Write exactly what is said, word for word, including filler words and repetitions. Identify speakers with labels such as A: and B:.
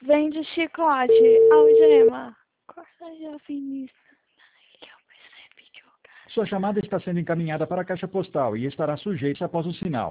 A: Vende chicote, algema. Corta já finíssima.
B: Sua chamada está sendo encaminhada para a caixa postal e estará sujeita após o sinal.